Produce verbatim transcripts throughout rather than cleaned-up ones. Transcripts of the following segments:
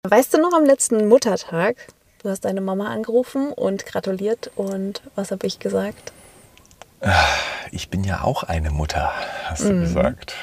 Weißt du noch am letzten Muttertag, du hast deine Mama angerufen und gratuliert und was habe ich gesagt? Ich bin ja auch eine Mutter, hast du mm. gesagt.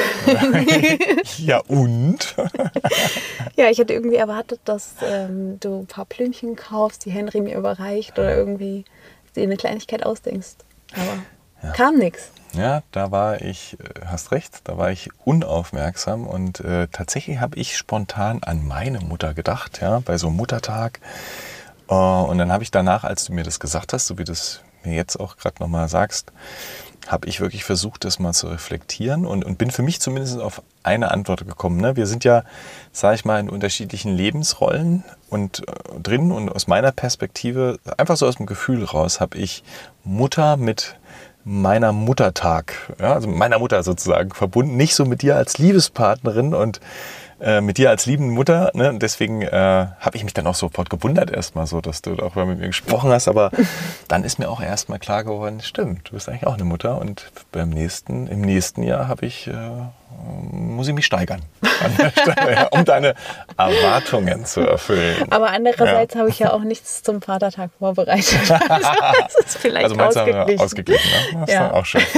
Ja und? Ja, ich hätte irgendwie erwartet, dass ähm, du ein paar Blümchen kaufst, die Henry mir überreicht oder irgendwie dir eine Kleinigkeit ausdenkst. Aber ja. Kam nichts. Ja, da war ich, hast recht, da war ich unaufmerksam und äh, tatsächlich habe ich spontan an meine Mutter gedacht, ja, bei so einem Muttertag. Äh, und dann habe ich danach, als du mir das gesagt hast, so wie du es mir jetzt auch gerade nochmal sagst, habe ich wirklich versucht, das mal zu reflektieren und, und bin für mich zumindest auf eine Antwort gekommen. Ne? Wir sind ja, sage ich mal, in unterschiedlichen Lebensrollen und äh, drin und aus meiner Perspektive, einfach so aus dem Gefühl raus, habe ich Mutter mit meiner Muttertag, ja, also meiner Mutter sozusagen verbunden, nicht so mit dir als Liebespartnerin und äh, mit dir als liebende Mutter. Ne? Und deswegen äh, habe ich mich dann auch sofort gewundert erstmal so, dass du auch mal mit mir gesprochen hast. Aber dann ist mir auch erstmal klar geworden, stimmt, du bist eigentlich auch eine Mutter. Und beim nächsten, im nächsten Jahr habe ich, äh, muss ich mich steigern, an der Stelle, ja, um deine Erwartungen zu erfüllen. Aber andererseits ja. habe ich ja auch nichts zum Vatertag vorbereitet. Also das ist vielleicht also meinst ausgeglichen. Du ausgeglichen, ne? Das ist ja. dann auch schön.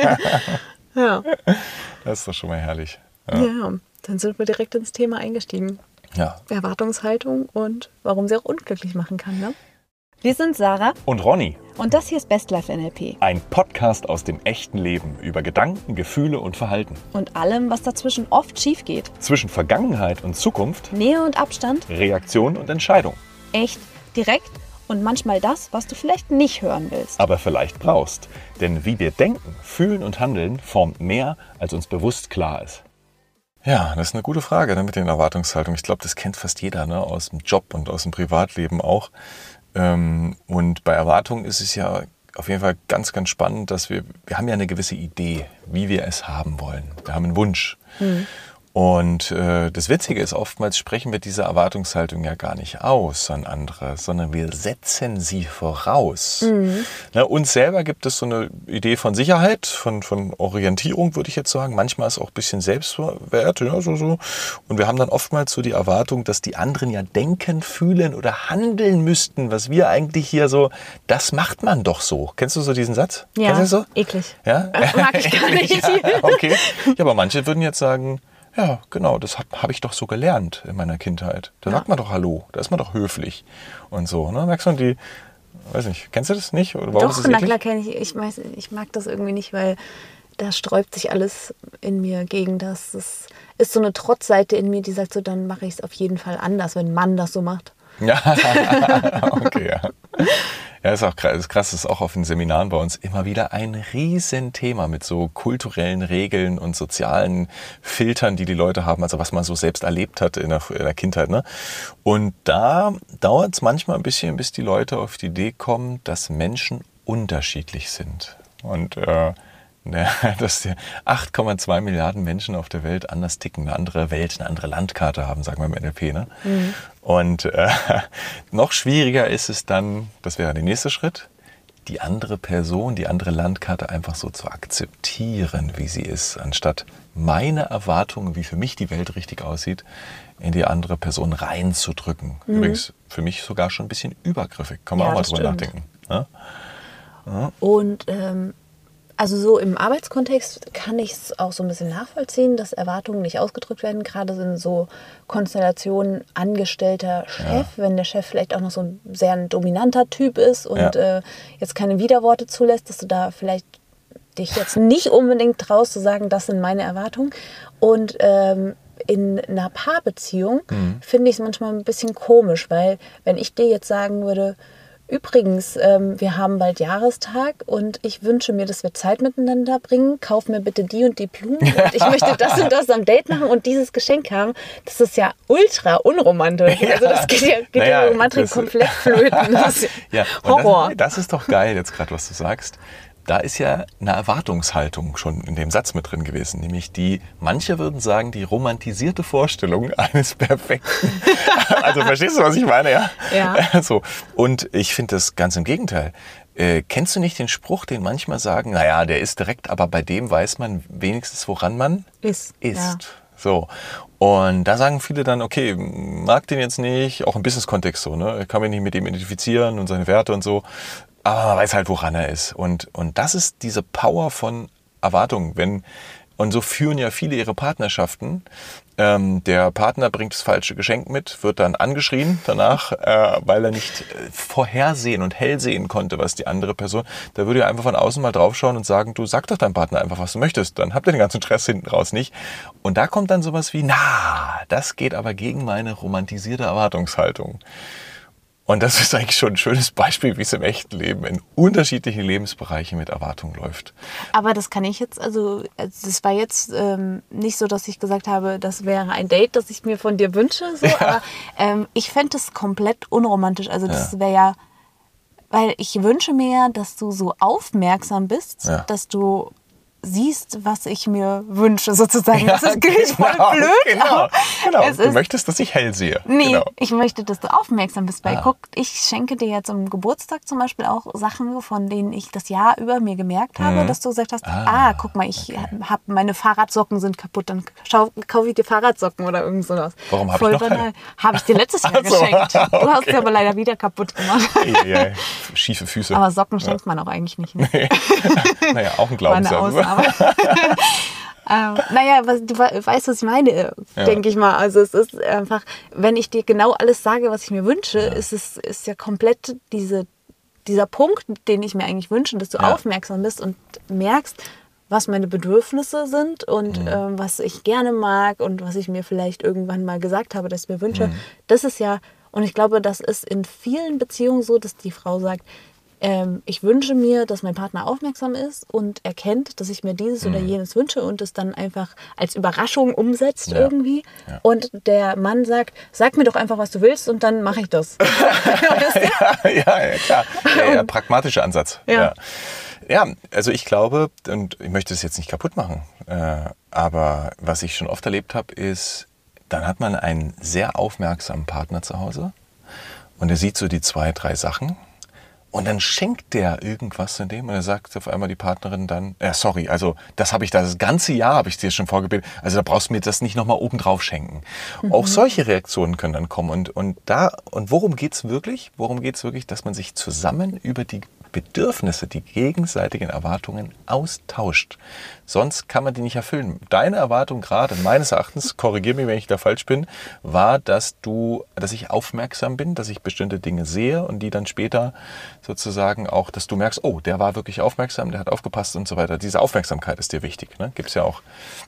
Ja. Das ist doch schon mal herrlich. Ja. ja, dann sind wir direkt ins Thema eingestiegen. Ja. Erwartungshaltung und warum sie auch unglücklich machen kann. Ne? Wir sind Sarah und Ronny. Und das hier ist Best Life N L P. Ein Podcast aus dem echten Leben über Gedanken, Gefühle und Verhalten. Und allem, was dazwischen oft schief geht. Zwischen Vergangenheit und Zukunft. Nähe und Abstand. Reaktion und Entscheidung. Echt, direkt und manchmal das, was du vielleicht nicht hören willst. Aber vielleicht brauchst. Denn wie wir denken, fühlen und handeln, formt mehr, als uns bewusst klar ist. Ja, das ist eine gute Frage, ne, mit den Erwartungshaltungen. Ich glaube, das kennt fast jeder, ne, aus dem Job und aus dem Privatleben auch. Und bei Erwartungen ist es ja auf jeden Fall ganz, ganz spannend, dass wir, wir haben ja eine gewisse Idee, wie wir es haben wollen. Wir haben einen Wunsch. Mhm. Und äh, das Witzige ist, oftmals sprechen wir diese Erwartungshaltung ja gar nicht aus an andere, sondern wir setzen sie voraus. Mhm. Na, uns selber gibt es so eine Idee von Sicherheit, von, von Orientierung, würde ich jetzt sagen. Manchmal ist auch ein bisschen Selbstwert, ja, so, so. Und wir haben dann oftmals so die Erwartung, dass die anderen ja denken, fühlen oder handeln müssten, was wir eigentlich hier so, das macht man doch so. Kennst du so diesen Satz? Ja, Kennst du das so? Eklig. Ja? Mag ich gar nicht. Ja, okay. Ja, aber manche würden jetzt sagen, ja, genau, das habe hab ich doch so gelernt in meiner Kindheit. Da ja. sagt man doch Hallo, da ist man doch höflich und so. Ne? Merkst du, die, weiß nicht, kennst du das nicht? Oder warum doch, na klar kenne ich. Ich, weiß, ich mag das irgendwie nicht, weil da sträubt sich alles in mir gegen das. Das ist so eine Trotzseite in mir, die sagt so, dann mache ich es auf jeden Fall anders, wenn ein Mann das so macht. Ja, okay, ja. Ja, ist auch krass, das ist auch auf den Seminaren bei uns immer wieder ein Riesenthema mit so kulturellen Regeln und sozialen Filtern, die die Leute haben, also was man so selbst erlebt hat in der, in der Kindheit. Ne? Und da dauert es manchmal ein bisschen, bis die Leute auf die Idee kommen, dass Menschen unterschiedlich sind. Und äh, dass acht Komma zwei Milliarden Menschen auf der Welt anders ticken, eine andere Welt, eine andere Landkarte haben, sagen wir im N L P. Ne? Mhm. Und äh, noch schwieriger ist es dann, das wäre der nächste Schritt, die andere Person, die andere Landkarte einfach so zu akzeptieren, wie sie ist, anstatt meine Erwartungen, wie für mich die Welt richtig aussieht, in die andere Person reinzudrücken. Mhm. Übrigens für mich sogar schon ein bisschen übergriffig, kann man ja, auch mal drüber stimmt. nachdenken. Ja? Ja. Und ähm also so im Arbeitskontext kann ich es auch so ein bisschen nachvollziehen, dass Erwartungen nicht ausgedrückt werden, gerade in so Konstellationen angestellter Chef, ja. wenn der Chef vielleicht auch noch so ein sehr ein dominanter Typ ist und ja. äh, jetzt keine Widerworte zulässt, dass du da vielleicht dich jetzt nicht unbedingt traust zu sagen, das sind meine Erwartungen. Und ähm, in einer Paarbeziehung mhm. finde ich es manchmal ein bisschen komisch, weil wenn ich dir jetzt sagen würde, übrigens, ähm, wir haben bald Jahrestag und ich wünsche mir, dass wir Zeit miteinander bringen. Kauf mir bitte die und die Blumen und ich möchte das und das am Date machen und dieses Geschenk haben. Das ist ja ultra unromantisch. Ja. Also das geht ja, geht naja, ja Romantik komplett flöten. Das ist ja Horror. Das, das ist doch geil jetzt gerade, was du sagst. Da ist ja eine Erwartungshaltung schon in dem Satz mit drin gewesen, nämlich die, manche würden sagen, die romantisierte Vorstellung eines perfekten. Also verstehst du, was ich meine? Ja. ja. So. Und ich finde das ganz im Gegenteil. Äh, kennst du nicht den Spruch, den manchmal sagen, naja, der ist direkt, aber bei dem weiß man wenigstens, woran man ist. ist. Ja. So. Und da sagen viele dann, okay, mag den jetzt nicht, auch im Business-Kontext so, ne? Ich kann mich nicht mit ihm identifizieren und seine Werte und so, aber man weiß halt, woran er ist. Und, und das ist diese Power von Erwartungen. Wenn, und so führen ja viele ihre Partnerschaften. Ähm, der Partner bringt das falsche Geschenk mit, wird dann angeschrien danach, äh, weil er nicht äh, vorhersehen und hell sehen konnte, was die andere Person. Da würde er einfach von außen mal draufschauen und sagen, du sag doch deinem Partner einfach, was du möchtest. Dann habt ihr den ganzen Stress hinten raus nicht. Und da kommt dann sowas wie, na, das geht aber gegen meine romantisierte Erwartungshaltung. Und das ist eigentlich schon ein schönes Beispiel, wie es im echten Leben in unterschiedlichen Lebensbereichen mit Erwartungen läuft. Aber das kann ich jetzt, also das war jetzt ähm, nicht so, dass ich gesagt habe, das wäre ein Date, das ich mir von dir wünsche. So, ja. Aber ähm, ich fände es komplett unromantisch. Also das ja. wäre ja, weil ich wünsche mir, dass du so aufmerksam bist, ja. dass du siehst, was ich mir wünsche, sozusagen. Ja, das ist genau, voll blöd. Genau, genau. Es Du ist, möchtest, dass ich hell sehe. Nee, genau. ich möchte, dass du aufmerksam bist. Weil ah. guck, ich schenke dir ja zum Geburtstag zum Beispiel auch Sachen, von denen ich das Jahr über mir gemerkt habe, mhm. dass du gesagt hast, ah, ah guck mal, ich okay. habe meine Fahrradsocken sind kaputt, dann kaufe ich dir Fahrradsocken oder irgend sowas. Warum habe ich noch keine? Habe ich dir letztes Jahr also, geschenkt. okay. Du hast sie aber leider wieder kaputt gemacht. Ja, schiefe Füße. Aber Socken schenkt ja. man auch eigentlich nicht. Ne? Nee. Naja, auch ein Glaubenssatz. ähm, naja, was, du weißt, was ich meine, ja. denke ich mal. Also es ist einfach, wenn ich dir genau alles sage, was ich mir wünsche, ja. ist es ist ja komplett diese, dieser Punkt, den ich mir eigentlich wünsche, dass du ja. aufmerksam bist und merkst, was meine Bedürfnisse sind und mhm. ähm, was ich gerne mag und was ich mir vielleicht irgendwann mal gesagt habe, dass ich mir wünsche. Mhm. Das ist ja, und ich glaube, das ist in vielen Beziehungen so, dass die Frau sagt, Ähm, ich wünsche mir, dass mein Partner aufmerksam ist und erkennt, dass ich mir dieses mhm. oder jenes wünsche und es dann einfach als Überraschung umsetzt ja. irgendwie. Ja. Und der Mann sagt, sag mir doch einfach, was du willst und dann mache ich das. ja, ja, ja, klar. Ja, ja, pragmatischer Ansatz. Ja. Ja. ja, also ich glaube, und ich möchte es jetzt nicht kaputt machen, äh, aber was ich schon oft erlebt habe, ist, dann hat man einen sehr aufmerksamen Partner zu Hause und er sieht so die zwei, drei Sachen. Und dann schenkt der irgendwas in dem und er sagt auf einmal die Partnerin dann, ja sorry, also das habe ich da, das ganze Jahr habe ich dir schon vorgebetet, also da brauchst du mir das nicht nochmal obendrauf schenken. Mhm. Auch solche Reaktionen können dann kommen und, und da, und worum geht's wirklich? Worum geht's wirklich? Dass man sich zusammen über die Bedürfnisse, die gegenseitigen Erwartungen austauscht. Sonst kann man die nicht erfüllen. Deine Erwartung gerade, meines Erachtens, korrigiere mich, wenn ich da falsch bin, war, dass du, dass ich aufmerksam bin, dass ich bestimmte Dinge sehe und die dann später sozusagen auch, dass du merkst, oh, der war wirklich aufmerksam, der hat aufgepasst und so weiter. Diese Aufmerksamkeit ist dir wichtig, ne? Gibt's ja auch.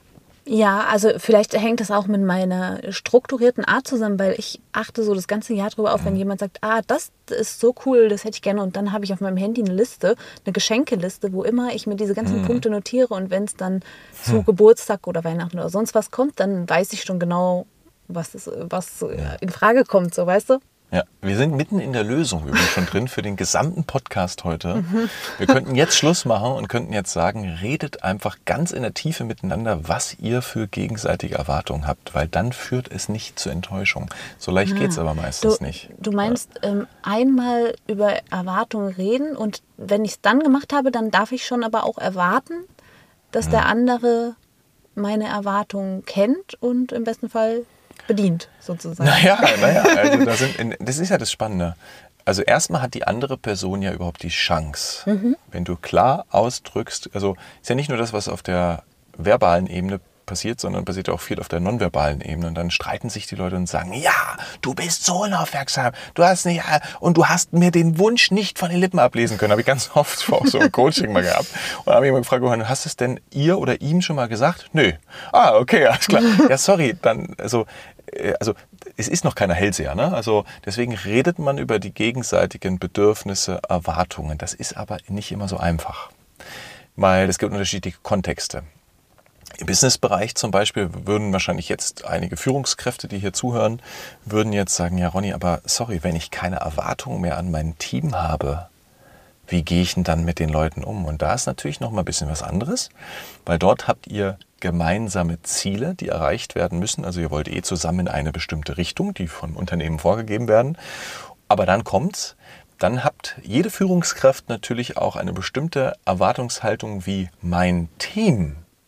Ja, also vielleicht hängt das auch mit meiner strukturierten Art zusammen, weil ich achte so das ganze Jahr drüber auf, wenn jemand sagt, ah, das ist so cool, das hätte ich gerne. Und dann habe ich auf meinem Handy eine Liste, eine Geschenkeliste, wo immer ich mir diese ganzen hm. Punkte notiere. Und wenn es dann zu hm. Geburtstag oder Weihnachten oder sonst was kommt, dann weiß ich schon genau, was, ist, was ja. in Frage kommt, so weißt du? Ja, wir sind mitten in der Lösung übrigens schon drin für den gesamten Podcast heute. Mhm. Wir könnten jetzt Schluss machen und könnten jetzt sagen, redet einfach ganz in der Tiefe miteinander, was ihr für gegenseitige Erwartungen habt, weil dann führt es nicht zur Enttäuschung. So leicht ja. geht es aber meistens du, nicht. Du meinst ja. ähm, einmal über Erwartungen reden und wenn ich es dann gemacht habe, dann darf ich schon aber auch erwarten, dass mhm. der andere meine Erwartungen kennt und im besten Fall bedient, sozusagen. Naja, naja, also da sind, das ist ja das Spannende. Also erstmal hat die andere Person ja überhaupt die Chance, mhm. wenn du klar ausdrückst, also ist ja nicht nur das, was auf der verbalen Ebene passiert, sondern passiert auch viel auf der nonverbalen Ebene. Und dann streiten sich die Leute und sagen, ja, du bist so unaufmerksam, du hast nicht, und du hast mir den Wunsch nicht von den Lippen ablesen können. Habe ich ganz oft auch so ein Coaching mal gehabt. Und habe ich immer gefragt, hast du es denn ihr oder ihm schon mal gesagt? Nö. Ah, okay, alles klar. Ja, sorry, dann, also, also es ist noch keiner Hellseher, ne? Also deswegen redet man über die gegenseitigen Bedürfnisse, Erwartungen. Das ist aber nicht immer so einfach, weil es gibt unterschiedliche Kontexte. Im Businessbereich zum Beispiel würden wahrscheinlich jetzt einige Führungskräfte, die hier zuhören, würden jetzt sagen, ja Ronny, aber sorry, wenn ich keine Erwartungen mehr an mein Team habe, wie gehe ich denn dann mit den Leuten um? Und da ist natürlich noch mal ein bisschen was anderes, weil dort habt ihr gemeinsame Ziele, die erreicht werden müssen. Also ihr wollt eh zusammen in eine bestimmte Richtung, die vom Unternehmen vorgegeben werden. Aber dann kommt's, dann habt jede Führungskraft natürlich auch eine bestimmte Erwartungshaltung, wie mein Team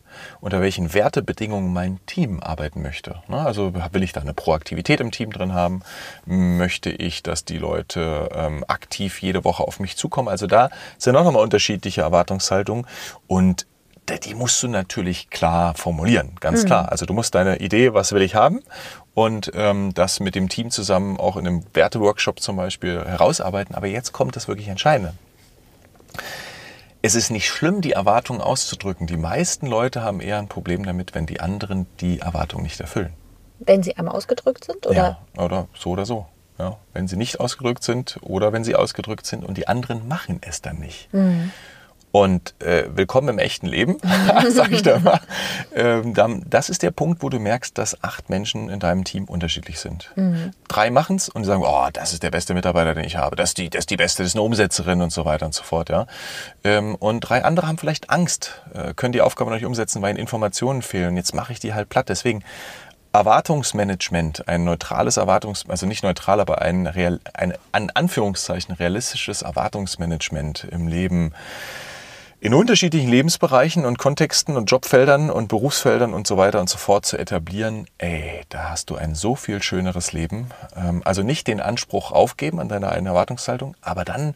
unter welchen Wertebedingungen mein Team arbeiten möchte. Also will ich da eine Proaktivität im Team drin haben? Möchte ich, dass die Leute ähm, aktiv jede Woche auf mich zukommen? Also da sind auch nochmal unterschiedliche Erwartungshaltungen und die musst du natürlich klar formulieren, ganz mhm. klar. Also du musst deine Idee, was will ich haben, und ähm, das mit dem Team zusammen auch in einem Werteworkshop zum Beispiel herausarbeiten. Aber jetzt kommt das wirklich Entscheidende. Es ist nicht schlimm, die Erwartungen auszudrücken. Die meisten Leute haben eher ein Problem damit, wenn die anderen die Erwartungen nicht erfüllen. Wenn sie einmal ausgedrückt sind? Oder? Ja, oder so oder so. Ja, wenn sie nicht ausgedrückt sind oder wenn sie ausgedrückt sind und die anderen machen es dann nicht. Mhm. Und äh, willkommen im echten Leben, sage ich da mal. Ähm, dann, das ist der Punkt, wo du merkst, dass acht Menschen in deinem Team unterschiedlich sind. Mhm. Drei machen es und sagen, oh, das ist der beste Mitarbeiter, den ich habe. Das ist die, das ist die Beste, das ist eine Umsetzerin und so weiter und so fort. Ja. Ähm, und drei andere haben vielleicht Angst, äh, können die Aufgabe noch nicht umsetzen, weil ihnen Informationen fehlen. Jetzt mache ich die halt platt. Deswegen Erwartungsmanagement, ein neutrales Erwartungs-, also nicht neutral, aber ein, real, ein an Anführungszeichen realistisches Erwartungsmanagement im Leben, in unterschiedlichen Lebensbereichen und Kontexten und Jobfeldern und Berufsfeldern und so weiter und so fort zu etablieren, ey, da hast du ein so viel schöneres Leben. Also nicht den Anspruch aufgeben an deine eigene Erwartungshaltung, aber dann,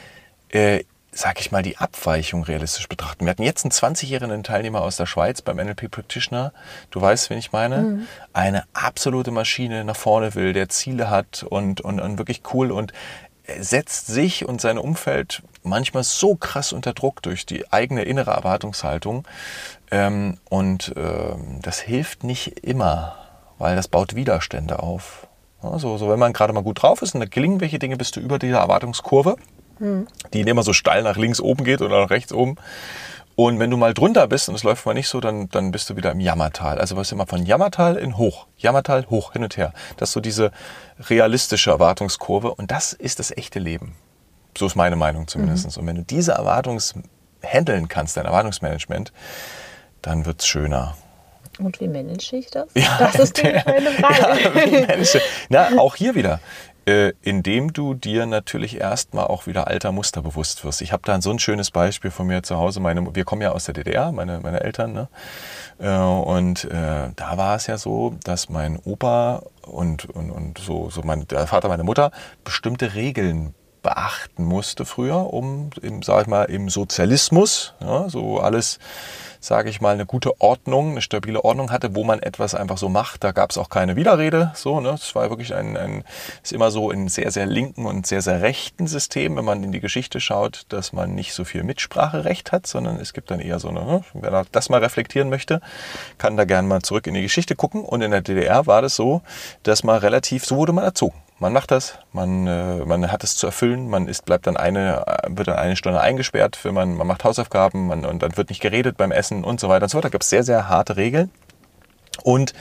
äh, sag ich mal, die Abweichung realistisch betrachten. Wir hatten jetzt einen zwanzigjährigen Teilnehmer aus der Schweiz beim N L P Practitioner. Du weißt, wen ich meine? Mhm. Eine absolute Maschine, nach vorne will, der Ziele hat und, und, und wirklich cool und setzt sich und sein Umfeld manchmal so krass unter Druck durch die eigene innere Erwartungshaltung. Ähm, und ähm, das hilft nicht immer, weil das baut Widerstände auf. Also, so wenn man gerade mal gut drauf ist und da gelingen welche Dinge, bist du über dieser Erwartungskurve, hm. die immer so steil nach links oben geht oder nach rechts oben. Und wenn du mal drunter bist und es läuft mal nicht so, dann, dann bist du wieder im Jammertal. Also was immer von Jammertal in hoch, Jammertal hoch, hin und her. Das ist so diese realistische Erwartungskurve und das ist das echte Leben. So ist meine Meinung zumindest. Mhm. Und wenn du diese Erwartungs handeln kannst, dein Erwartungsmanagement, dann wird es schöner. Und wie manage ich das? Ja, das ist die meine Frage. Ja, wie manage, na, auch hier wieder. Äh, indem du dir natürlich erstmal auch wieder alter Muster bewusst wirst. Ich habe da so ein schönes Beispiel von mir zu Hause. Meine, wir kommen ja aus der D D R, meine, meine Eltern. Ne? Äh, und äh, da war es ja so, dass mein Opa und, und, und so, so mein, der Vater meiner Mutter bestimmte Regeln beachten musste früher, um, im, sag ich mal, im Sozialismus, ja, so alles, sage ich mal, eine gute Ordnung, eine stabile Ordnung hatte, wo man etwas einfach so macht. Da gab es auch keine Widerrede. So, ne? Es war wirklich ein, ein, ist immer so in sehr, sehr linken und sehr, sehr rechten System, wenn man in die Geschichte schaut, dass man nicht so viel Mitspracherecht hat, sondern es gibt dann eher so eine, ne? Wer das mal reflektieren möchte, kann da gerne mal zurück in die Geschichte gucken. Und in der D D R war das so, dass man relativ, so wurde man erzogen. Man macht das, man, äh, man hat es zu erfüllen, man ist, bleibt dann eine, wird dann eine Stunde eingesperrt, für man, man macht Hausaufgaben man, und dann wird nicht geredet beim Essen und so weiter und so fort. Da gibt es sehr, sehr harte Regeln. Und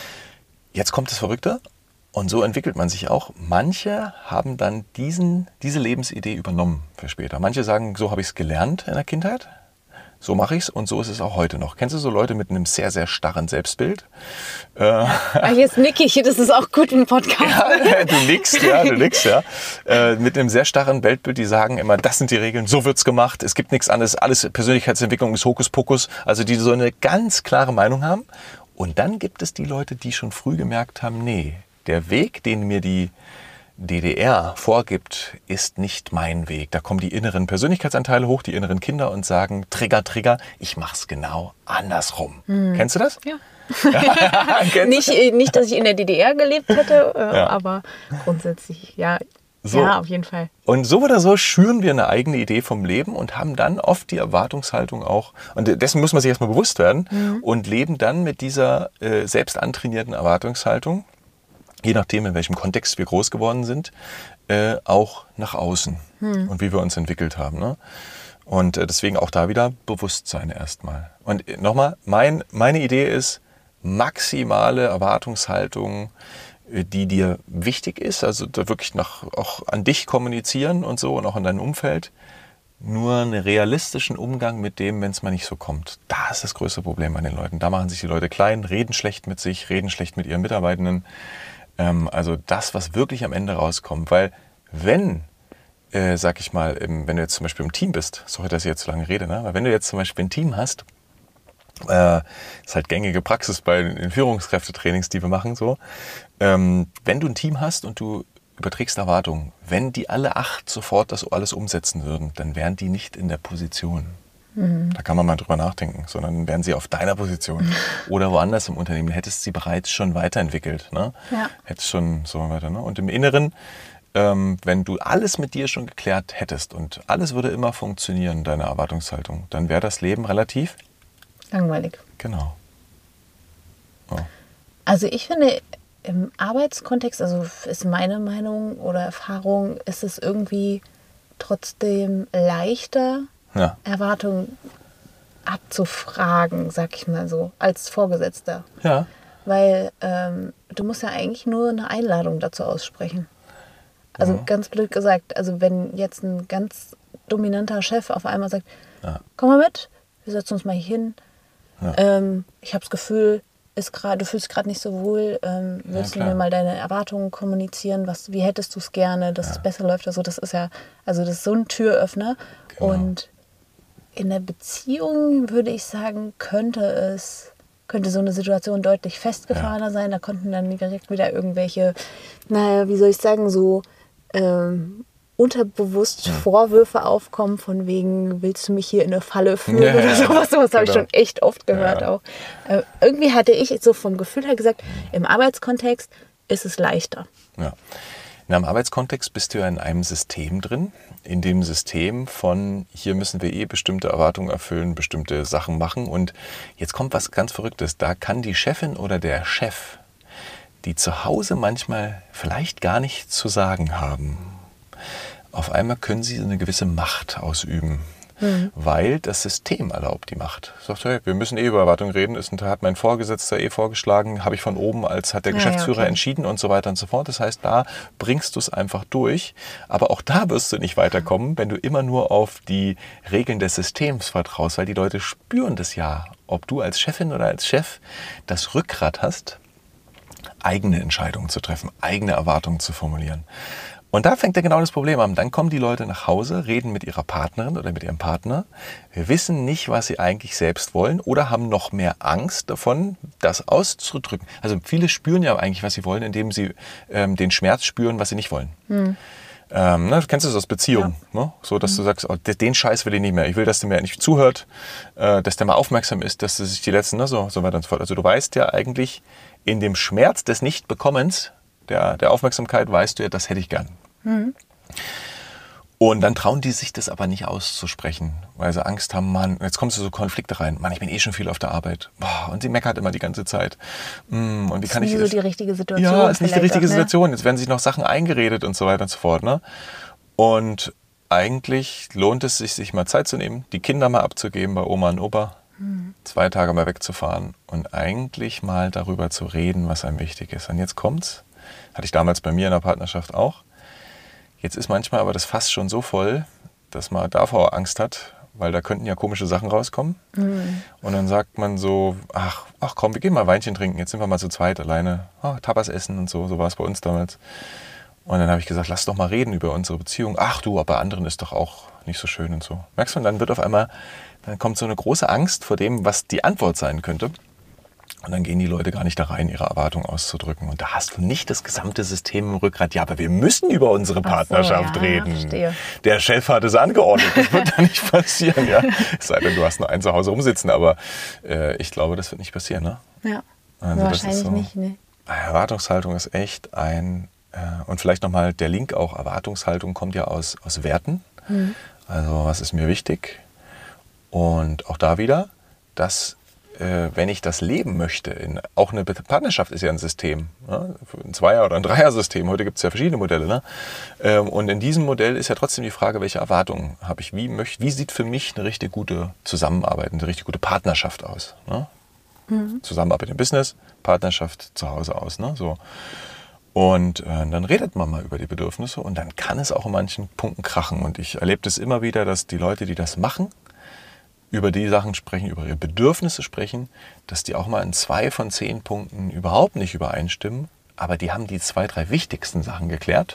jetzt kommt das Verrückte und so entwickelt man sich auch. Manche haben dann diesen, diese Lebensidee übernommen für später. Manche sagen, so habe ich es gelernt in der Kindheit. So mache ich es und so ist es auch heute noch. Kennst du so Leute mit einem sehr, sehr starren Selbstbild? Äh, ah, jetzt nick ich, das ist auch gut im Podcast. Ja, du nickst, ja, du nickst, ja. Äh, mit einem sehr starren Weltbild, die sagen immer, das sind die Regeln, so wird's gemacht, es gibt nichts anderes, alles Persönlichkeitsentwicklung ist Hokuspokus. Also die so eine ganz klare Meinung haben. Und dann gibt es die Leute, die schon früh gemerkt haben, nee, der Weg, den mir die D D R vorgibt, ist nicht mein Weg. Da kommen die inneren Persönlichkeitsanteile hoch, die inneren Kinder und sagen, Trigger, Trigger, ich mach's genau andersrum. Hm. Kennst du das? Ja. nicht, nicht, dass ich in der D D R gelebt hätte, äh, ja. aber grundsätzlich, ja. So. Ja, auf jeden Fall. Und so oder so schüren wir eine eigene Idee vom Leben und haben dann oft die Erwartungshaltung auch, und dessen muss man sich erstmal bewusst werden, mhm. und leben dann mit dieser äh, selbst antrainierten Erwartungshaltung, je nachdem, in welchem Kontext wir groß geworden sind, äh, auch nach außen hm. und wie wir uns entwickelt haben. Ne? Und äh, deswegen auch da wieder Bewusstsein erstmal. Und äh, nochmal, mein, meine Idee ist, maximale Erwartungshaltung, äh, die dir wichtig ist, also da wirklich nach, auch an dich kommunizieren und so und auch an dein Umfeld, nur einen realistischen Umgang mit dem, wenn es mal nicht so kommt. Da ist das größte Problem an den Leuten. Da machen sich die Leute klein, reden schlecht mit sich, reden schlecht mit ihren Mitarbeitenden. Also das, was wirklich am Ende rauskommt. Weil wenn, äh, sag ich mal, im, wenn du jetzt zum Beispiel im Team bist, sorry, dass ich jetzt so lange rede, ne? Aber wenn du jetzt zum Beispiel ein Team hast Äh, ist halt gängige Praxis bei den Führungskräftetrainings, die wir machen. So. Ähm, wenn du ein Team hast und du überträgst Erwartungen, wenn die alle acht sofort das alles umsetzen würden, dann wären die nicht in der Position. Mhm. Da kann man mal drüber nachdenken, sondern wären sie auf deiner Position oder woanders im Unternehmen. Hättest sie bereits schon weiterentwickelt. Ne? Ja. Hättest schon so weiter. Ne? Und im Inneren, ähm, wenn du alles mit dir schon geklärt hättest und alles würde immer funktionieren, deine Erwartungshaltung, dann wäre das Leben relativ langweilig. Genau. Oh. Also ich finde, im Arbeitskontext, also ist meine Meinung oder Erfahrung, ist es irgendwie trotzdem leichter, ja. Erwartungen abzufragen, sag ich mal so, als Vorgesetzter. Ja. Weil ähm, du musst ja eigentlich nur eine Einladung dazu aussprechen. Also ja. ganz blöd gesagt, also wenn jetzt ein ganz dominanter Chef auf einmal sagt, ja. komm mal mit, wir setzen uns mal hier hin, ja. ähm, ich habe das Gefühl, ist grad, du fühlst dich gerade nicht so wohl, ähm, willst ja, du mir mal deine Erwartungen kommunizieren, was, wie hättest du es gerne, dass ja. es besser läuft? Also das ist ja, also das ist so ein Türöffner. Genau. Und in der Beziehung würde ich sagen, könnte es, könnte so eine Situation deutlich festgefahrener ja. sein. Da konnten dann direkt wieder irgendwelche, naja, wie soll ich sagen, so ähm, unterbewusst ja. Vorwürfe aufkommen von wegen, willst du mich hier in eine Falle führen ja, oder sowas. Sowas habe ich schon echt oft gehört ja. auch. Äh, irgendwie hatte ich so vom Gefühl her gesagt, im Arbeitskontext ist es leichter. Ja. In einem Arbeitskontext bist du ja in einem System drin. In dem System von, hier müssen wir eh bestimmte Erwartungen erfüllen, bestimmte Sachen machen. Und jetzt kommt was ganz Verrücktes. Da kann die Chefin oder der Chef, die zu Hause manchmal vielleicht gar nichts zu sagen haben, auf einmal können sie eine gewisse Macht ausüben, mhm. weil das System erlaubt die Macht. Sagt, hey, wir müssen eh über Erwartungen reden, ist ein, hat mein Vorgesetzter eh vorgeschlagen, habe ich von oben, als hat der Geschäftsführer ja, okay. entschieden und so weiter und so fort. Das heißt, da bringst du es einfach durch. Aber auch da wirst du nicht weiterkommen, wenn du immer nur auf die Regeln des Systems vertraust, weil die Leute spüren das ja, ob du als Chefin oder als Chef das Rückgrat hast, eigene Entscheidungen zu treffen, eigene Erwartungen zu formulieren. Und da fängt ja genau das Problem an. Dann kommen die Leute nach Hause, reden mit ihrer Partnerin oder mit ihrem Partner, wissen nicht, was sie eigentlich selbst wollen oder haben noch mehr Angst davon, das auszudrücken. Also viele spüren ja eigentlich, was sie wollen, indem sie ähm, den Schmerz spüren, was sie nicht wollen. Hm. Ähm, ne, kennst du das aus Beziehungen? Ja. Ne? So, dass hm. du sagst, oh, den Scheiß will ich nicht mehr. Ich will, dass der mir nicht zuhört, äh, dass der mal aufmerksam ist, dass er sich die letzten, ne, so, so weiter und so fort. Also du weißt ja eigentlich, in dem Schmerz des Nichtbekommens, Der, der Aufmerksamkeit, weißt du ja, das hätte ich gern. Mhm. Und dann trauen die sich das aber nicht auszusprechen, weil sie Angst haben, Mann, jetzt kommst du so Konflikte rein, Mann, ich bin eh schon viel auf der Arbeit. Boah, und sie meckert immer die ganze Zeit. Mm, und wie kann ist ich nie so die richtige Situation. Ja, ist nicht die richtige auch, ne? Situation. Jetzt werden sich noch Sachen eingeredet und so weiter und so fort. Ne? Und eigentlich lohnt es sich, sich mal Zeit zu nehmen, die Kinder mal abzugeben bei Oma und Opa, mhm. zwei Tage mal wegzufahren und eigentlich mal darüber zu reden, was einem wichtig ist. Und jetzt kommt's. Hatte ich damals bei mir in der Partnerschaft auch. Jetzt ist manchmal aber das Fass schon so voll, dass man davor Angst hat, weil da könnten ja komische Sachen rauskommen. Mhm. Und dann sagt man so, ach, ach komm, wir gehen mal Weinchen trinken, jetzt sind wir mal zu zweit alleine. Oh, Tapas essen und so, so war es bei uns damals. Und dann habe ich gesagt, lass doch mal reden über unsere Beziehung. Ach du, aber bei anderen ist doch auch nicht so schön und so. Merkst du, und dann wird auf einmal, dann kommt so eine große Angst vor dem, was die Antwort sein könnte. Und dann gehen die Leute gar nicht da rein, ihre Erwartungen auszudrücken. Und da hast du nicht das gesamte System im Rückgrat. Ja, aber wir müssen über unsere Partnerschaft so, ja, reden. Verstehe. Der Chef hat es angeordnet. Das wird da nicht passieren. Ja? Es sei denn, du hast nur einen zu Hause rumsitzen. Aber äh, ich glaube, das wird nicht passieren. Ne? Ja, also wahrscheinlich das ist so, nicht. Ne? Erwartungshaltung ist echt ein... Äh, und vielleicht nochmal der Link auch. Erwartungshaltung kommt ja aus, aus Werten. Mhm. Also was ist mir wichtig? Und auch da wieder, dass... wenn ich das leben möchte, in, auch eine Partnerschaft ist ja ein System, ne? Ein Zweier- oder ein Dreier-System, heute gibt es ja verschiedene Modelle. Ne? Und in diesem Modell ist ja trotzdem die Frage, welche Erwartungen habe ich, wie, möcht, wie sieht für mich eine richtig gute Zusammenarbeit, eine richtig gute Partnerschaft aus? Ne? Mhm. Zusammenarbeit im Business, Partnerschaft zu Hause aus. Ne? So. Und äh, dann redet man mal über die Bedürfnisse und dann kann es auch in manchen Punkten krachen. Und ich erlebe das immer wieder, dass die Leute, die das machen, über die Sachen sprechen, über ihre Bedürfnisse sprechen, dass die auch mal in zwei von zehn Punkten überhaupt nicht übereinstimmen, aber die haben die zwei, drei wichtigsten Sachen geklärt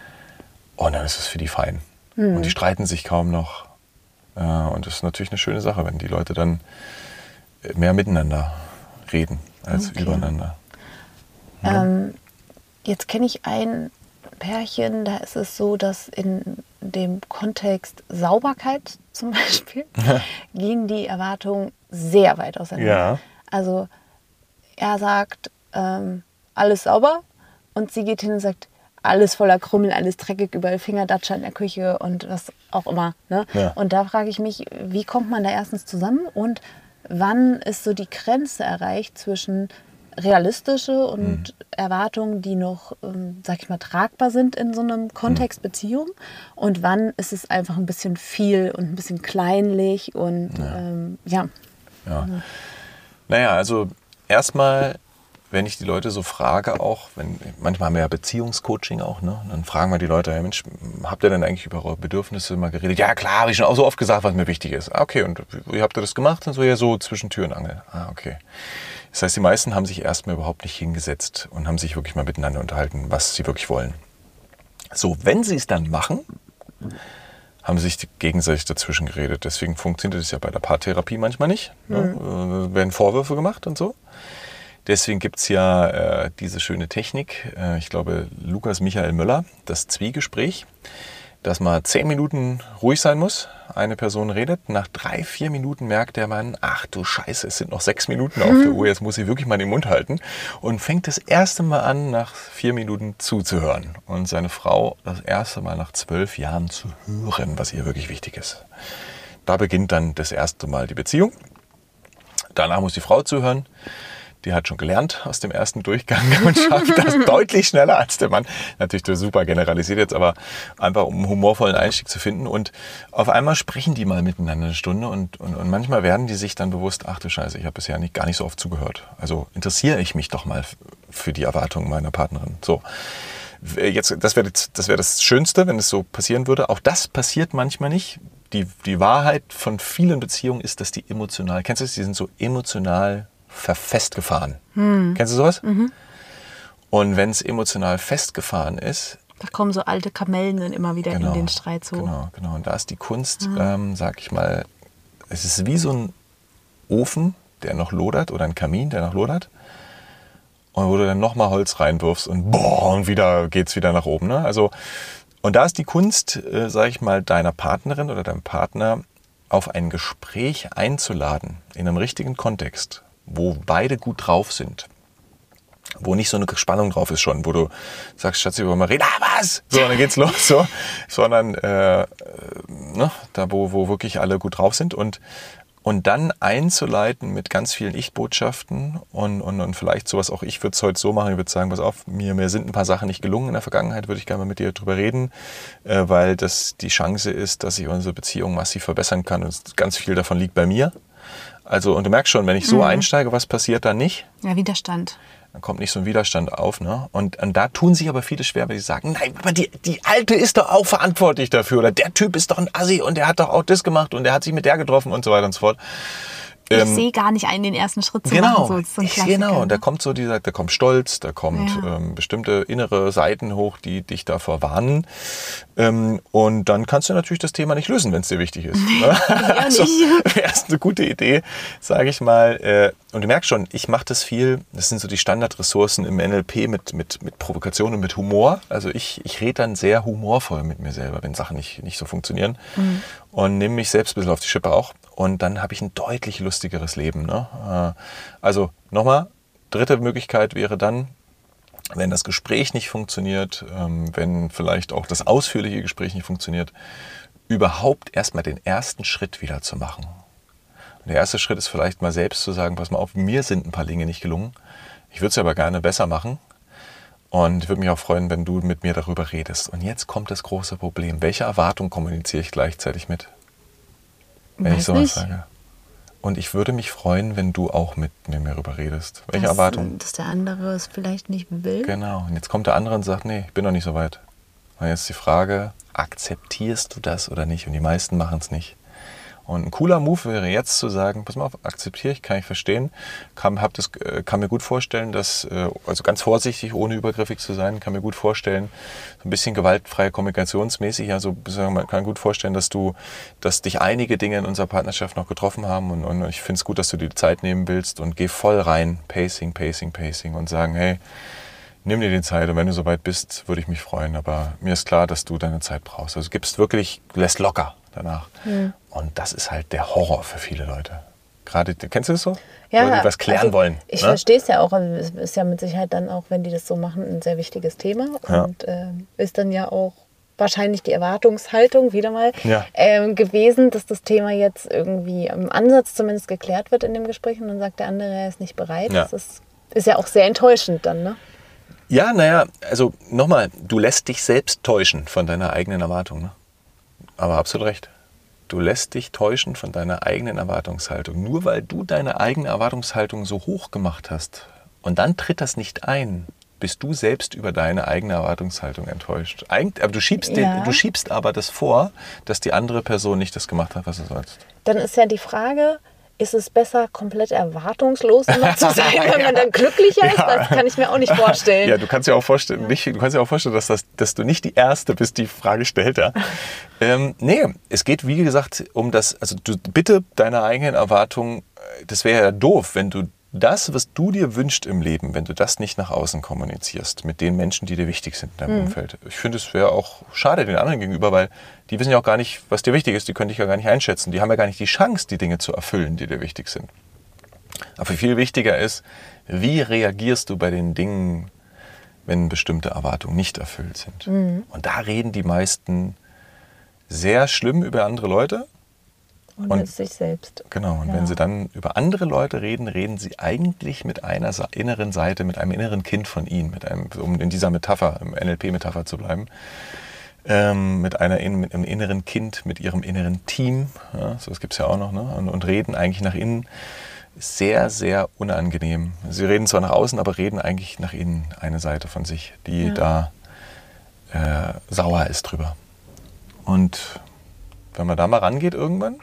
und dann ist es für die fein. Mhm. Und die streiten sich kaum noch. Und das ist natürlich eine schöne Sache, wenn die Leute dann mehr miteinander reden als Okay. übereinander. Ja. Ähm, jetzt kenne ich ein Pärchen, da ist es so, dass in dem Kontext Sauberkeit zum Beispiel gehen die Erwartungen sehr weit auseinander. Ja. Also er sagt, ähm, alles sauber und sie geht hin und sagt, alles voller Krümmel, alles dreckig, überall Fingerdatscher in der Küche und was auch immer. Ne? Ja. Und da frage ich mich, wie kommt man da erstens zusammen und wann ist so die Grenze erreicht zwischen realistische und Mhm. Erwartungen, die noch, ähm, sag ich mal, tragbar sind in so einem Kontext Beziehung und wann ist es einfach ein bisschen viel und ein bisschen kleinlich und ja. Ähm, ja. Ja. Naja, also erstmal, wenn ich die Leute so frage auch, wenn, manchmal haben wir ja Beziehungscoaching auch, ne? Und dann fragen wir die Leute, hey Mensch, habt ihr denn eigentlich über eure Bedürfnisse mal geredet? Ja klar, habe ich schon auch so oft gesagt, was mir wichtig ist. Ah, okay, und wie habt ihr das gemacht? Und so ja so zwischen Tür und Angel. Ah, okay. Das heißt, die meisten haben sich erstmal überhaupt nicht hingesetzt und haben sich wirklich mal miteinander unterhalten, was sie wirklich wollen. So, wenn sie es dann machen, haben sie sich gegenseitig dazwischen geredet. Deswegen funktioniert das ja bei der Paartherapie manchmal nicht. Mhm. Ne? Äh, werden Vorwürfe gemacht und so. Deswegen gibt es ja äh, diese schöne Technik, äh, ich glaube Lukas Michael Möller, das Zwiegespräch, dass man zehn Minuten ruhig sein muss, eine Person redet, nach drei, vier Minuten merkt der Mann, ach du Scheiße, es sind noch sechs Minuten auf der Uhr, jetzt muss ich wirklich mal den Mund halten und fängt das erste Mal an, nach vier Minuten zuzuhören und seine Frau das erste Mal nach zwölf Jahren zu hören, was ihr wirklich wichtig ist. Da beginnt dann das erste Mal die Beziehung, danach muss die Frau zuhören. Die hat schon gelernt aus dem ersten Durchgang und schafft das deutlich schneller als der Mann. Natürlich super generalisiert jetzt, aber einfach um einen humorvollen Einstieg zu finden. Und auf einmal sprechen die mal miteinander eine Stunde und, und, und manchmal werden die sich dann bewusst, ach du Scheiße, ich habe bisher nicht, gar nicht so oft zugehört. Also interessiere ich mich doch mal für die Erwartungen meiner Partnerin. So, jetzt, das wäre das, wär das Schönste, wenn es so passieren würde. Auch das passiert manchmal nicht. Die, die Wahrheit von vielen Beziehungen ist, dass die emotional, kennst du das, die sind so emotional festgefahren. Hm. Kennst du sowas? Mhm. Und wenn es emotional festgefahren ist... Da kommen so alte Kamellen dann immer wieder genau, in den Streit so. Genau, genau. Und da ist die Kunst, ah. ähm, sag ich mal, es ist wie so ein Ofen, der noch lodert oder ein Kamin, der noch lodert. Und wo du dann nochmal Holz reinwirfst und boah, und wieder geht's wieder nach oben. Ne? Also, und da ist die Kunst, äh, sag ich mal, deiner Partnerin oder deinem Partner auf ein Gespräch einzuladen, in einem richtigen Kontext, wo beide gut drauf sind, wo nicht so eine Spannung drauf ist schon, wo du sagst, Schatz, wir wollen mal reden, ah, was? So, und dann geht's los, so, sondern äh, ne, da, wo, wo wirklich alle gut drauf sind und, und dann einzuleiten mit ganz vielen Ich-Botschaften und, und, und vielleicht sowas auch, ich würde es heute so machen, ich würde sagen, pass auf, mir, mir sind ein paar Sachen nicht gelungen in der Vergangenheit, würde ich gerne mal mit dir drüber reden, äh, weil das die Chance ist, dass ich unsere Beziehung massiv verbessern kann und ganz viel davon liegt bei mir. Also, und du merkst schon, wenn ich so mhm. einsteige, was passiert dann nicht? Ja, Widerstand. Dann kommt nicht so ein Widerstand auf. Ne? Und, und da tun sich aber viele schwer, weil sie sagen, nein, aber die, die Alte ist doch auch verantwortlich dafür. Oder der Typ ist doch ein Assi und der hat doch auch das gemacht und der hat sich mit der getroffen und so weiter und so fort. Ich ähm, sehe gar nicht ein, den ersten Schritt zu genau, machen. So, so ich, genau, und da kommt so dieser, da kommt Stolz, da kommt ja. ähm, bestimmte innere Seiten hoch, die dich davor warnen. Ähm, und dann kannst du natürlich das Thema nicht lösen, wenn es dir wichtig ist. Nee, ne? Also wäre es eine gute Idee, sage ich mal. Äh, und du merkst schon, ich mache das viel, das sind so die Standardressourcen im N L P mit, mit, mit Provokation und mit Humor. Also ich, ich rede dann sehr humorvoll mit mir selber, wenn Sachen nicht, nicht so funktionieren. Mhm. Und nehme mich selbst ein bisschen auf die Schippe auch. Und dann habe ich ein deutlich lustigeres Leben. Ne? Also nochmal, dritte Möglichkeit wäre dann, wenn das Gespräch nicht funktioniert, wenn vielleicht auch das ausführliche Gespräch nicht funktioniert, überhaupt erstmal den ersten Schritt wieder zu machen. Und der erste Schritt ist vielleicht mal selbst zu sagen, pass mal auf, mir sind ein paar Dinge nicht gelungen. Ich würde es aber gerne besser machen. Und ich würde mich auch freuen, wenn du mit mir darüber redest. Und jetzt kommt das große Problem. Welche Erwartung kommuniziere ich gleichzeitig mit? Wenn Weiß ich sowas nicht. sage. Und ich würde mich freuen, wenn du auch mit mir darüber redest. Welche dass, Erwartung? Dass der andere es vielleicht nicht will. Genau. Und jetzt kommt der andere und sagt, nee, ich bin noch nicht so weit. Und jetzt die Frage, akzeptierst du das oder nicht? Und die meisten machen es nicht. Und ein cooler Move wäre jetzt zu sagen, pass mal auf, akzeptiere ich, kann ich verstehen, kann, hab das, kann mir gut vorstellen, dass, also ganz vorsichtig, ohne übergriffig zu sein, kann mir gut vorstellen, so ein bisschen gewaltfrei kommunikationsmäßig, also man kann gut vorstellen, dass du, dass dich einige Dinge in unserer Partnerschaft noch getroffen haben und, und ich finde es gut, dass du dir die Zeit nehmen willst und geh voll rein, Pacing, Pacing, Pacing und sagen, hey, nimm dir die Zeit und wenn du soweit bist, würde ich mich freuen, aber mir ist klar, dass du deine Zeit brauchst. Also gibst wirklich, lässt locker danach. Mhm. Und das ist halt der Horror für viele Leute. Gerade, kennst du das so? Ja, Leute, die was klären also wollen. Ich ne? verstehe es ja auch. Also es ist ja mit Sicherheit dann auch, wenn die das so machen, ein sehr wichtiges Thema. Ja. Und äh, ist dann ja auch wahrscheinlich die Erwartungshaltung wieder mal ja. ähm, gewesen, dass das Thema jetzt irgendwie im Ansatz zumindest geklärt wird in dem Gespräch. Und dann sagt der andere, er ist nicht bereit. Ja. Das ist, ist ja auch sehr enttäuschend dann, ne? Ja, naja, also nochmal, du lässt dich selbst täuschen von deiner eigenen Erwartung. Ne? Aber absolut recht. Du lässt dich täuschen von deiner eigenen Erwartungshaltung. Nur weil du deine eigene Erwartungshaltung so hoch gemacht hast und dann tritt das nicht ein, bist du selbst über deine eigene Erwartungshaltung enttäuscht. Eig- aber du schiebst, Ja. den, du schiebst aber das vor, dass die andere Person nicht das gemacht hat, was du sollst. Dann ist ja die Frage, ist es besser, komplett erwartungslos immer zu sein, wenn man dann glücklicher ist? Das kann ich mir auch nicht vorstellen. Ja, du kannst dir auch vorstellen, nicht, du kannst dir auch vorstellen, dass, das, dass du nicht die Erste bist, die die Frage stellt. Ja. ähm, nee, es geht, wie gesagt, um das, also du bitte deine eigenen Erwartungen, das wäre ja doof, wenn du das, was du dir wünschst im Leben, wenn du das nicht nach außen kommunizierst, mit den Menschen, die dir wichtig sind in deinem mhm. Umfeld. Ich finde, es wäre auch schade den anderen gegenüber, weil die wissen ja auch gar nicht, was dir wichtig ist. Die können dich ja gar nicht einschätzen. Die haben ja gar nicht die Chance, die Dinge zu erfüllen, die dir wichtig sind. Aber viel wichtiger ist, wie reagierst du bei den Dingen, wenn bestimmte Erwartungen nicht erfüllt sind. Mhm. Und da reden die meisten sehr schlimm über andere Leute. Und, und mit sich selbst. Genau, und ja. wenn sie dann über andere Leute reden, reden sie eigentlich mit einer inneren Seite, mit einem inneren Kind von ihnen, mit einem, um in dieser Metapher, im N L P-Metapher zu bleiben, ähm, mit, einer, mit einem inneren Kind, mit ihrem inneren Team, ja, so das gibt es ja auch noch, ne? und, und reden eigentlich nach innen sehr, sehr unangenehm. Sie reden zwar nach außen, aber reden eigentlich nach innen eine Seite von sich, die ja. da äh, sauer ist drüber. Und wenn man da mal rangeht irgendwann,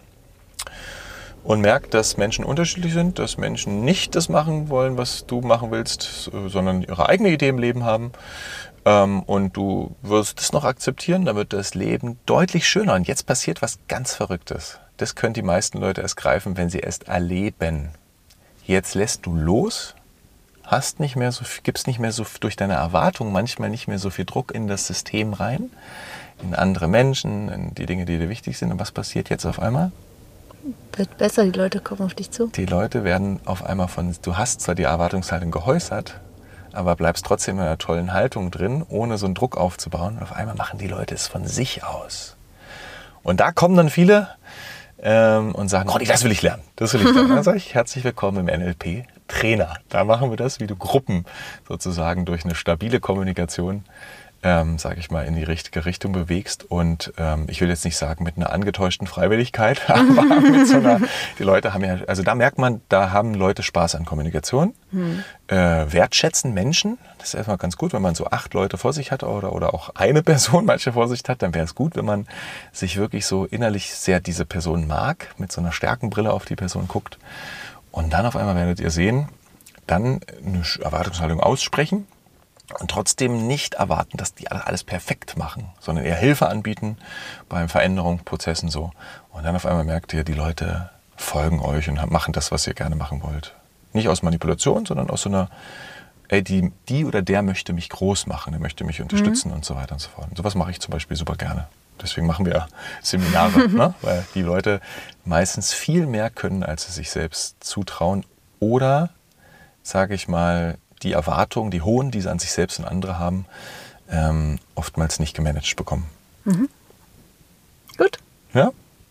und merkt, dass Menschen unterschiedlich sind, dass Menschen nicht das machen wollen, was du machen willst, sondern ihre eigene Idee im Leben haben. Und du wirst es noch akzeptieren, dann wird das Leben deutlich schöner. Und jetzt passiert was ganz Verrücktes. Das können die meisten Leute erst greifen, wenn sie erst erleben. Jetzt lässt du los, hast nicht mehr so, gibst nicht mehr so durch deine Erwartungen manchmal nicht mehr so viel Druck in das System rein, in andere Menschen, in die Dinge, die dir wichtig sind. Und was passiert jetzt auf einmal? Wird besser, die Leute kommen auf dich zu. Die Leute werden auf einmal von, du hast zwar die Erwartungshaltung geäußert, aber bleibst trotzdem in einer tollen Haltung drin, ohne so einen Druck aufzubauen. Und auf einmal machen die Leute es von sich aus. Und da kommen dann viele ähm, und sagen, Ronny, das will ich lernen. Das will ich lernen. Dann sage ich, herzlich willkommen im N L P Trainer. Da machen wir das, wie du Gruppen sozusagen durch eine stabile Kommunikation Ähm, sage ich mal, in die richtige Richtung bewegst und ähm, ich will jetzt nicht sagen mit einer angetäuschten Freiwilligkeit, aber mit so einer, die Leute haben ja, also da merkt man, da haben Leute Spaß an Kommunikation, hm. äh, wertschätzen Menschen, das ist erstmal ganz gut, wenn man so acht Leute vor sich hat oder, oder auch eine Person manche vor sich hat, dann wäre es gut, wenn man sich wirklich so innerlich sehr diese Person mag, mit so einer Stärkenbrille auf die Person guckt und dann auf einmal werdet ihr sehen, dann eine Erwartungshaltung aussprechen, und trotzdem nicht erwarten, dass die alles perfekt machen, sondern eher Hilfe anbieten bei Veränderungen, Prozessen so. Und dann auf einmal merkt ihr, die Leute folgen euch und machen das, was ihr gerne machen wollt. Nicht aus Manipulation, sondern aus so einer, ey, die, die oder der möchte mich groß machen, der möchte mich unterstützen mhm. und so weiter und so fort. Und sowas mache ich zum Beispiel super gerne. Deswegen machen wir Seminare, ne? Weil die Leute meistens viel mehr können, als sie sich selbst zutrauen oder, sage ich mal, die Erwartungen, die hohen, die sie an sich selbst und andere haben, ähm, oftmals nicht gemanagt bekommen. Mhm. Gut. Ja?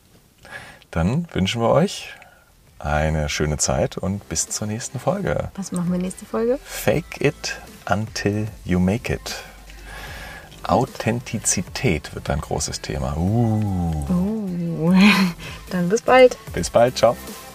Dann wünschen wir euch eine schöne Zeit und bis zur nächsten Folge. Was machen wir nächste Folge? Fake it until you make it. Authentizität wird ein großes Thema. Uh. Uh. Dann bis bald. Bis bald, ciao.